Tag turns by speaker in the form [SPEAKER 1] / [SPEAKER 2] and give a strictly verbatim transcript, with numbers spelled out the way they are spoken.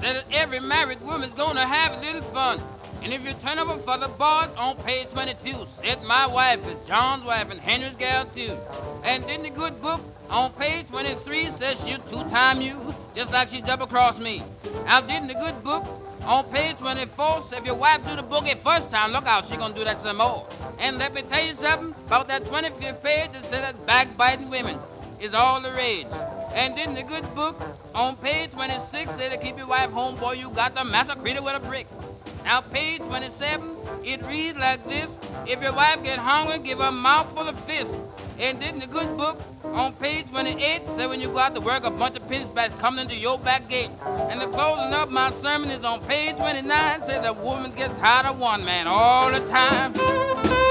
[SPEAKER 1] said that every married woman's gonna have a little fun. And if you turn over for the boys on page twenty-two, said my wife is John's wife and Henry's gal too. And in the good book on page twenty-three says she'll two-time you, just like she double-crossed me. Now in the good book on page twenty-four says if your wife do the boogie first time, look out, she gonna do that some more. And let me tell you something about that twenty-fifth page that said that backbiting women is all the rage. And in the good book on page twenty-six said to keep your wife home, boy, you got to massacre her with a brick. Now, page twenty-seven, it reads like this. If your wife get hungry, give her a mouthful of fish. And in the good book, on page twenty-eight, say when you go out to work, a bunch of pinchbacks coming into your back gate. And the closing of my sermon is on page twenty-nine, say the woman gets tired of one man all the time.